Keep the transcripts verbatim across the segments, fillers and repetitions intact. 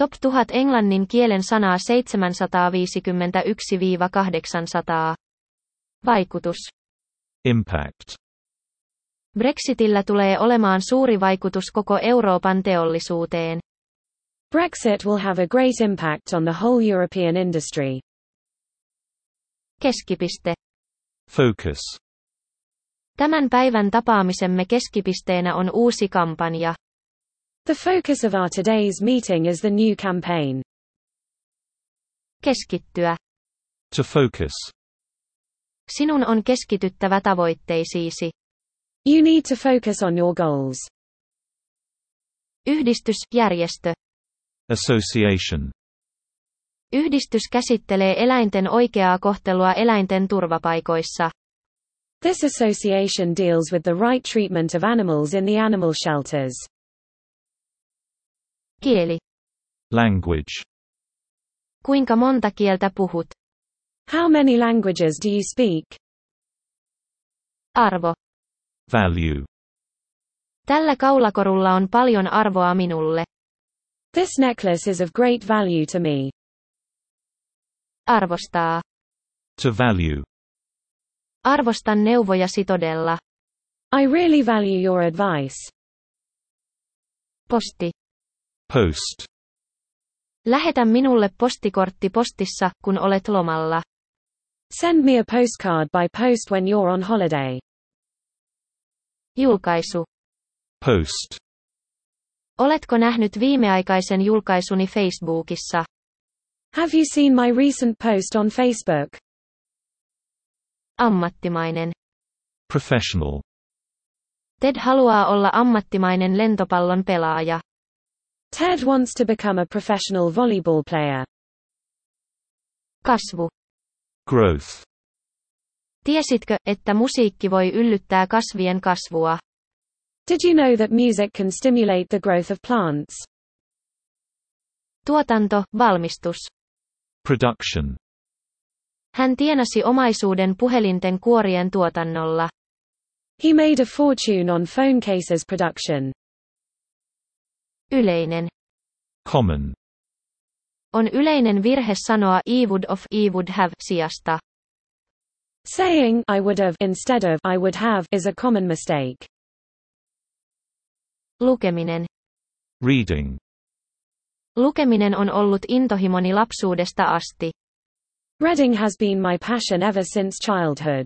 Top tuhat englannin kielen sanaa seitsemänsataaviisikymmentäyksi kahdeksansataa. Vaikutus. Impact. Brexitillä tulee olemaan suuri vaikutus koko Euroopan teollisuuteen. Brexit will have a great impact on the whole European industry. Keskipiste. Focus. Tämän päivän tapaamisemme keskipisteenä on uusi kampanja. The focus of our today's meeting is the new campaign. Keskittyä. To focus. Sinun on keskityttävä tavoitteisiisi. You need to focus on your goals. Yhdistys, järjestö. Association. Yhdistys käsittelee eläinten oikeaa kohtelua eläinten turvapaikoissa. This association deals with the right treatment of animals in the animal shelters. Kieli. Language. Kuinka monta kieltä puhut? How many languages do you speak? Arvo. Value. Tällä kaulakorulla on paljon arvoa minulle. This necklace is of great value to me. Arvostaa. To value. Arvostan neuvojasi todella. I really value your advice. Posti. Post. Lähetä minulle postikortti postissa, kun olet lomalla. Send me a postcard by post when you're on holiday. Julkaisu. Post. Oletko nähnyt viimeaikaisen julkaisuni Facebookissa? Have you seen my recent post on Facebook? Ammattimainen. Professional. Ted haluaa olla ammattimainen lentopallon pelaaja. Ted wants to become a professional volleyball player. Kasvu. Growth. Tiesitkö, että musiikki voi yllyttää kasvien kasvua? Did you know that music can stimulate the growth of plants? Tuotanto, valmistus. Production. Hän tienasi omaisuuden puhelinten kuorien tuotannolla. He made a fortune on phone cases production. Yleinen. Common. On yleinen virhe sanoa I would of I would have sijasta. Saying I would have instead of I would have is a common mistake. Lukeminen. Reading. Lukeminen on ollut intohimoni lapsuudesta asti. Reading has been my passion ever since childhood.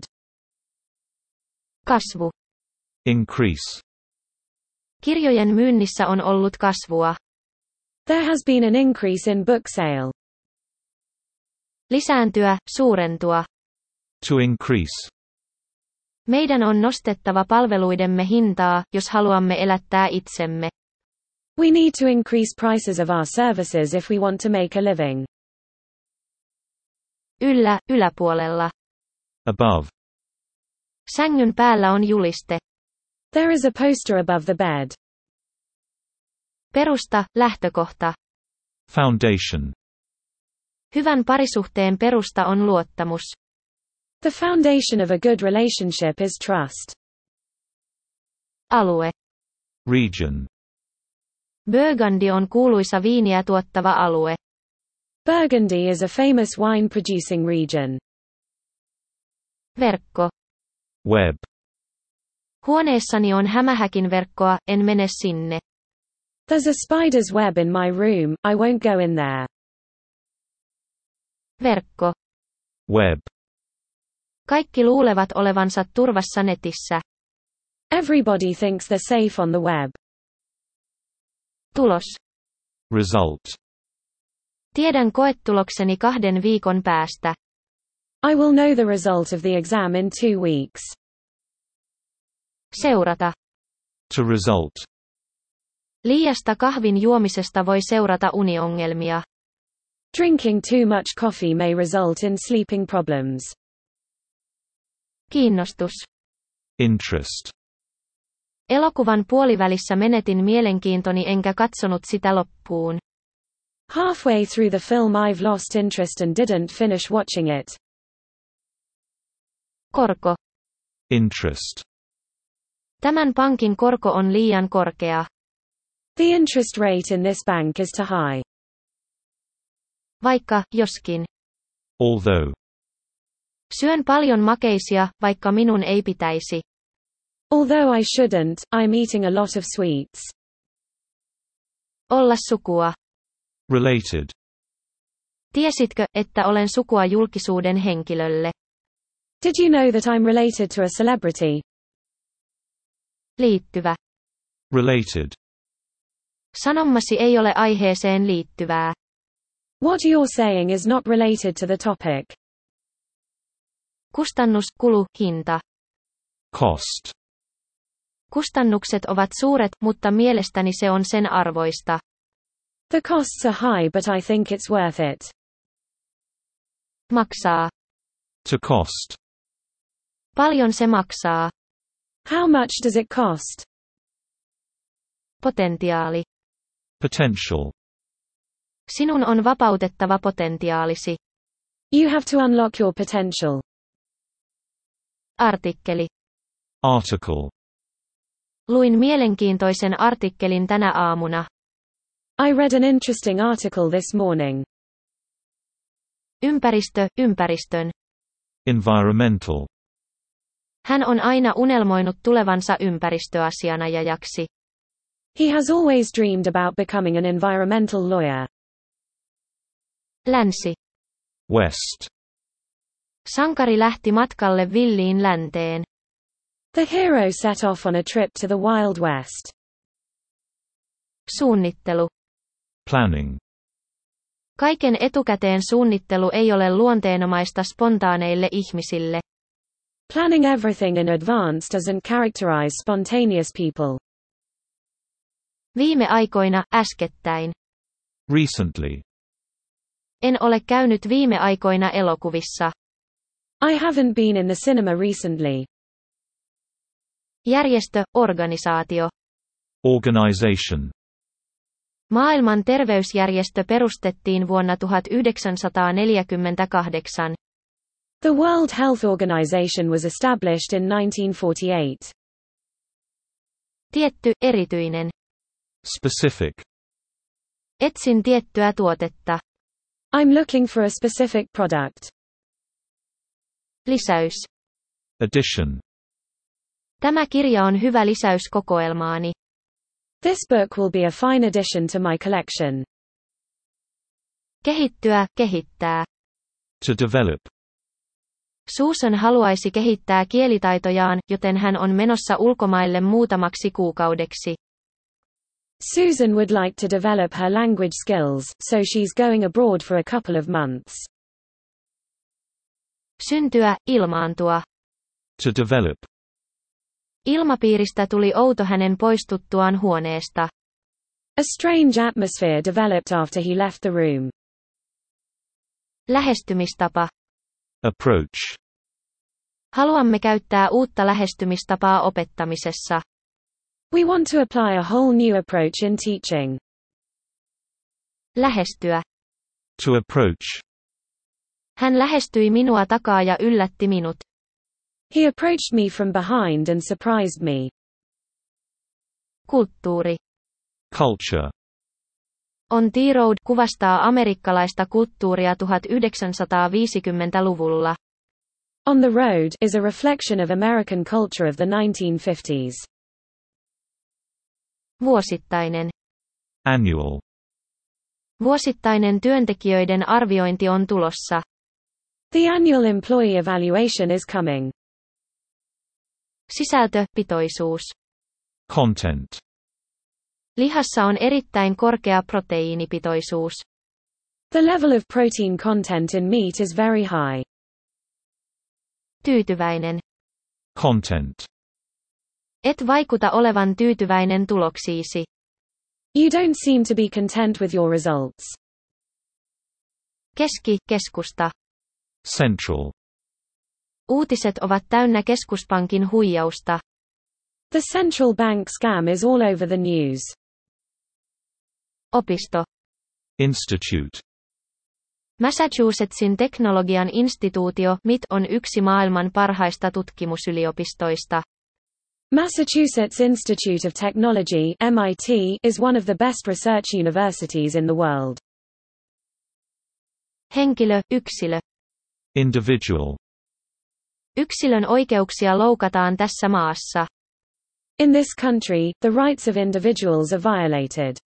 Kasvu. Increase. Kirjojen myynnissä on ollut kasvua. There has been an increase in book sale. Lisääntyä, suurentua. To increase. Meidän on nostettava palveluidemme hintaa, jos haluamme elättää itsemme. We need to increase prices of our services if we want to make a living. Yllä, yläpuolella. Above. Sängyn päällä on juliste. There is a poster above the bed. Perusta, lähtökohta. Foundation. Hyvän parisuhteen perusta on luottamus. The foundation of a good relationship is trust. Alue. Region. Burgundy on kuuluisa viiniä tuottava alue. Burgundy is a famous wine-producing region. Verkko. Web. Huoneessani on hämähäkin verkkoa, en mene sinne. There's a spider's web in my room, I won't go in there. Verkko. Web. Kaikki luulevat olevansa turvassa netissä. Everybody thinks they're safe on the web. Tulos. Result. Tiedän koetulokseni kahden viikon päästä. I will know the result of the exam in two weeks. Seurata. To result. Liiasta kahvin juomisesta voi seurata uniongelmia. Drinking too much coffee may result in sleeping problems. Kiinnostus. Interest. Elokuvan puolivälissä menetin mielenkiintoni enkä katsonut sitä loppuun. Halfway through the film I've lost interest and didn't finish watching it. Korko. Interest. Tämän pankin korko on liian korkea. The interest rate in this bank is too high. Vaikka, joskin. Although. Syön paljon makeisia, vaikka minun ei pitäisi. Although I shouldn't, I'm eating a lot of sweets. Olla sukua. Related. Tiesitkö, että olen sukua julkisuuden henkilölle? Did you know that I'm related to a celebrity? Liittyvä. Related. Sanomasi ei ole aiheeseen liittyvää. What you're saying is not related to the topic. Kustannus, kulu, hinta. Cost. Kustannukset ovat suuret, mutta mielestäni se on sen arvoista. The costs are high, but I think it's worth it. Maksaa. To cost. Paljon se maksaa. How much does it cost? Potentiaali. Potential. Sinun on vapautettava potentiaalisi. You have to unlock your potential. Artikkeli. Article. Luin mielenkiintoisen artikkelin tänä aamuna. I read an interesting article this morning. Ympäristö, ympäristön. Environmental. Hän on aina unelmoinut tulevansa ympäristöasianajajaksi. He has always dreamed about becoming an environmental lawyer. Länsi. West. Sankari lähti matkalle villiin länteen. The hero set off on a trip to the Wild West. Suunnittelu. Planning. Kaiken etukäteen suunnittelu ei ole luonteenomaista spontaaneille ihmisille. Planning everything in advance doesn't characterize spontaneous people. Viime aikoina, äskettäin. Recently. En ole käynyt viime aikoina elokuvissa. I haven't been in the cinema recently. Järjestö, organisaatio. Organization. Maailman terveysjärjestö perustettiin vuonna tuhatyhdeksänsataaneljäkymmentäkahdeksan. The World Health Organization was established in nineteen forty-eight. Tietty, erityinen. Specific. Etsin tiettyä tuotetta. I'm looking for a specific product. Lisäys. Addition. Tämä kirja on hyvä lisäys kokoelmaani. This book will be a fine addition to my collection. Kehittyä, kehittää. To develop. Susan haluaisi kehittää kielitaitojaan, joten hän on menossa ulkomaille muutamaksi kuukaudeksi. Susan would like to develop her language skills, so she's going abroad for a couple of months. Syntyä, ilmaantua. To develop. Ilmapiiristä tuli outo hänen poistuttuaan huoneesta. A strange atmosphere developed after he left the room. Lähestymistapa. Approach. Haluamme käyttää uutta lähestymistapaa opettamisessa. We want to apply a whole new approach in teaching. Lähestyä. To approach. Hän lähestyi minua takaa ja yllätti minut. He approached me from behind and surprised me. Kulttuuri. Culture. On the Road kuvastaa amerikkalaista kulttuuria tuhatyhdeksänsataaviisikymmentäluvulla. On the Road is a reflection of American culture of the nineteen fifties. Vuosittainen. Annual. Vuosittainen työntekijöiden arviointi on tulossa. The annual employee evaluation is coming. Sisältö, pitoisuus. Content. Lihassa on erittäin korkea proteiinipitoisuus. The level of protein content in meat is very high. Tyytyväinen. Content. Et vaikuta olevan tyytyväinen tuloksiisi. You don't seem to be content with your results. Keski, keskusta. Central. Uutiset ovat täynnä keskuspankin huijausta. The central bank scam is all over the news. Opisto. Institute. Massachusettsin teknologian instituutio M I T on yksi maailman parhaista tutkimusyliopistoista. Massachusetts Institute of Technology (M I T) is one of the best research universities in the world. Henkilö, yksilö. Individual. Yksilön oikeuksia loukataan tässä maassa. In this country, the rights of individuals are violated.